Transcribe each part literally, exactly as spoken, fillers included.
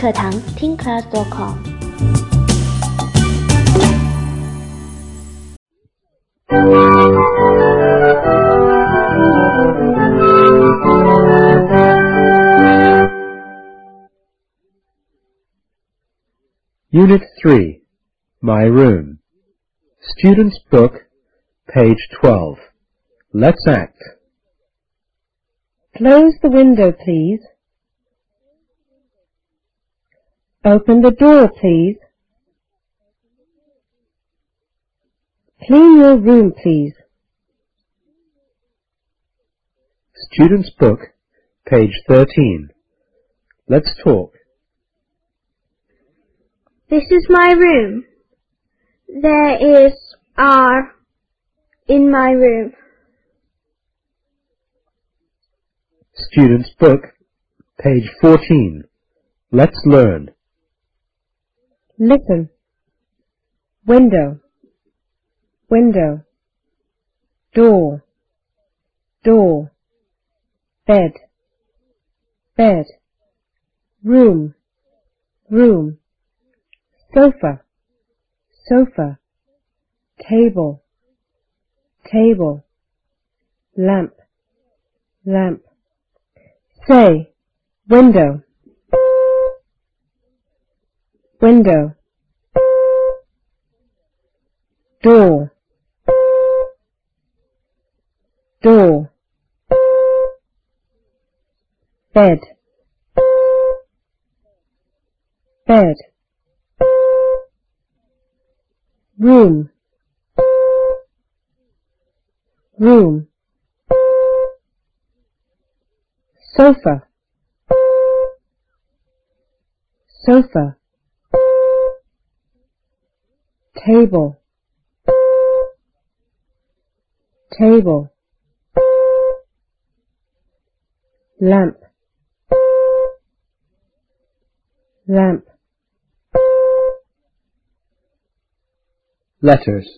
课堂听 class dot com。 Unit three, My Room. Student's Book, page twelve. Let's act. Close the window, please. Open the door, please. Clean your room, please. Student's Book, page thirteen. Let's talk. This is my room. There is R in my room. Student's Book, page fourteen. Let's learn. Listen. Window. Window. Door. Door. Bed. Bed. Room. Room. Sofa. Sofa. Table. Table. Lamp. Lamp. Say, window. Window. Door. Door. Bed. Bed. Room. Room. Sofa. Sofa. Table. Table. Lamp. Lamp. Letters.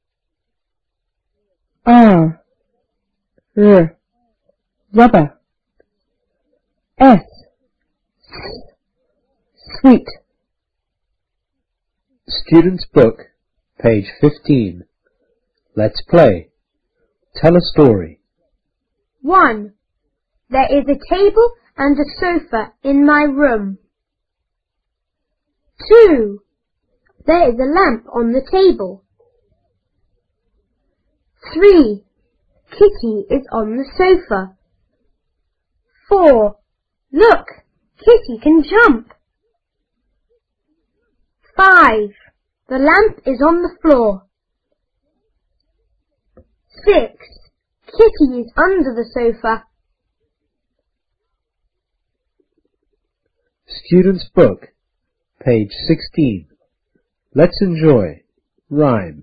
R. R. Rubber. S. Sweet. Student's Book, page fifteen. Let's play. Tell a story. One. There is a table and a sofa in my room. Two. There is a lamp on the table. Three. Kitty is on the sofa. Four. Look, Kitty can jump. Five. The lamp is on the floor. Six. Kitty is under the sofa. Student's Book, page sixteen. Let's enjoy. Rhyme.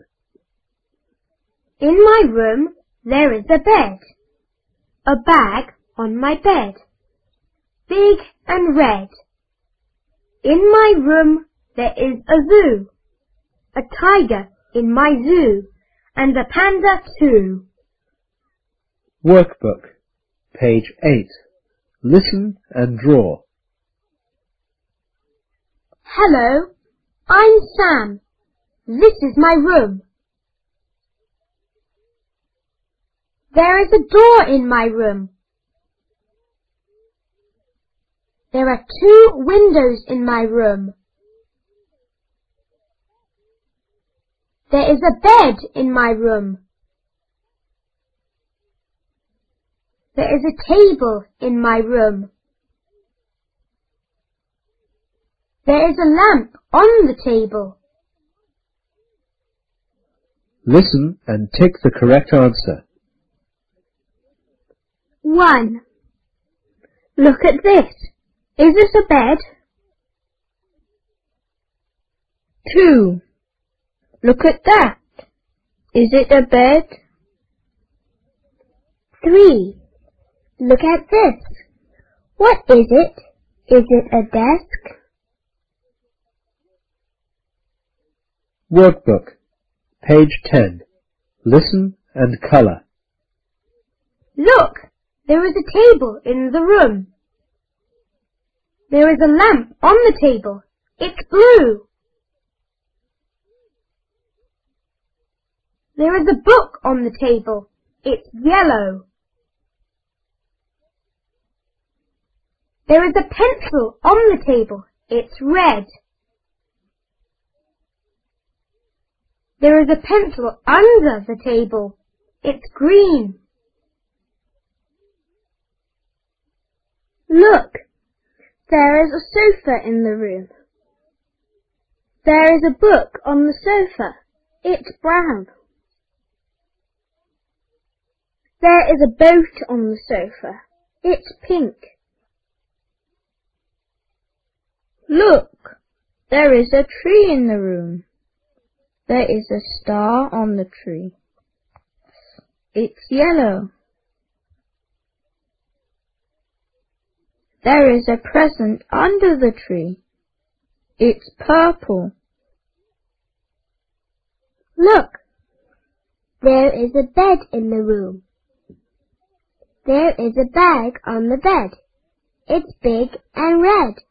In my room there is a bed. A bag on my bed. Big and red. In my room there is a zoo. A tiger in my zoo, and a panda too. Workbook, page eight. Listen and draw. Hello, I'm Sam. This is my room. There is a door in my room. There are two windows in my room. There is a bed in my room. There is a table in my room. There is a lamp on the table. Listen and tick the correct answer. One. Look at this. Is this a bed? Two. Look at that. Is it a bed? Three. Look at this. What is it? Is it a desk? Workbook, page ten. Listen and color. Look, there is a table in the room. There is a lamp on the table. It's blue. There is a book on the table. It's yellow. There is a pencil on the table. It's red. There is a pencil under the table. It's green. Look, there is a sofa in the room. There is a book on the sofa. It's brown. There is a boat on the sofa. It's pink. Look, there is a tree in the room. There is a star on the tree. It's yellow. There is a present under the tree. It's purple. Look, there is a bed in the room. There is a bag on the bed. It's big and red.